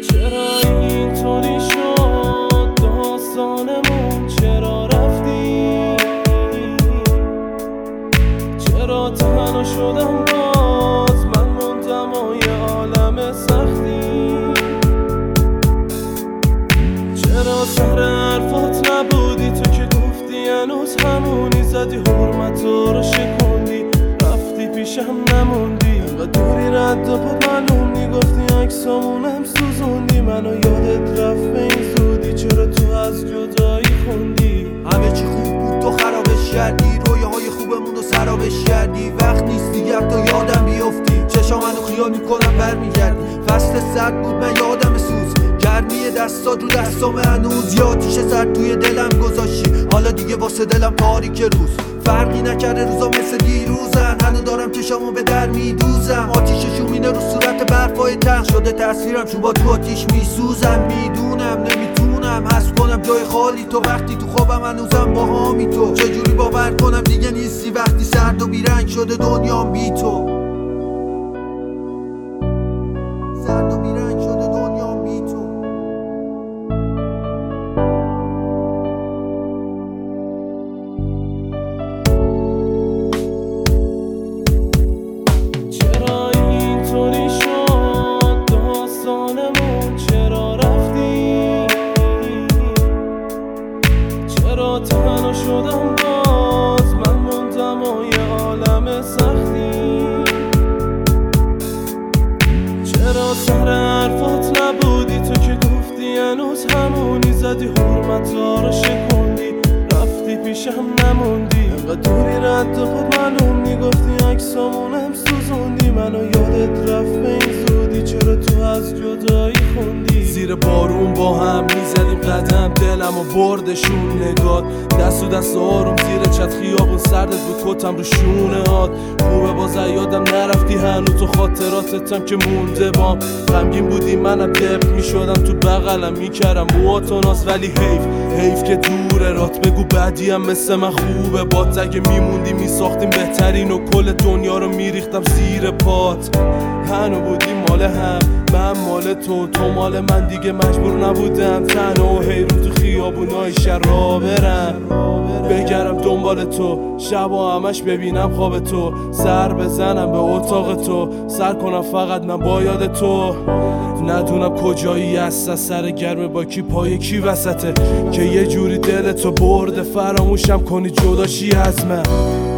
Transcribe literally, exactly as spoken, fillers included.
چرا اینطوری شد داستانمون، چرا رفتی، چرا تنها شدم باز من موندم و یه عالم سختی، چرا سر حرفات نبودی تو که گفتی هنوز همونی، زدی حرمتو رو شکندی رفتی پیشم نموندی، و دوری رد و پاد معلوم گفتی عکسامونم سوزوندی، منو یادت رفت به این زودی، چرا تو از جدایی خوندی؟ همه چی خوب بود تو خرابش کردی، رویاهای خوبمون رو سرابش کردی، وقت نیست دیگر تو یادم بیفتی، چشام منو خیال میکنم برمیگردی، فصل سرد بود من یادم سوز، گرمی دستات رو دستام هنوز، یا آتیش سرد توی دلم گذاشتی، حالا دیگه واسه دلم تاریک روز، فرقی نکرده روزا مثل دیروزن، هنو دارم چشامو به در میدوزم، آتیش شومینه رو صورت برفای تنگ شده تصویرم، چون با تو آتیش میسوزم، میدونم نمیتونم حس کنم جای خالی تو، وقتی تو خوابم هنوزم با هامی تو، چجوری باور کنم دیگه نیستی وقتی سرد و بیرنگ شده دنیام بی تو، سرد و بیرنگ شده دنیام بی تو. چرا اینطوری شد داستانمون، چرا رفتی، چرا تنها شدم باز من موندم و یه عالم سختی، چرا سر حرفات نبودی تو که گفتی هنوز همونی، زدی حرمتا رو شکندی رفتی پیشم نموندی، و دوری رد و پاد معلوم گفتی عکسامونم سوزوندی، منو یادت رفت به این زودی، چرا تو از جدایی خوندی؟ زیر بارون با هم میزدیم قدم، دلم و بردشون نگات، دست و دست آروم زیر چت خیابون، سردت بود کتم رو شونه هات، خوبه باز یادم نرفتی هنو تو خاطراتتم که مونده بام، غمگین بودی منم دپ میشدم تو بغلم میکردم موهاتو ناز، ولی حیف حیف که دوره رات، بگو بعدیم مثل من خوبه بات، اگه میموندی میساختیم بهترین و کل دنیا رو میریختم زیر پات، هنو بودی مال هم من مال تو، تو مال من، دیگه مجبور نبودم تنها و حیرون تو خیابونای شهر را برم، بگرم دنبال تو شبا همش ببینم خواب تو، سر بزنم به اتاق تو، سر کنم فقط من با یاد تو، ندونم کجایی هست سر گرم با کی پای کی وسطه، که یه جوری دل تو برده فراموشم کنی جداشی از من.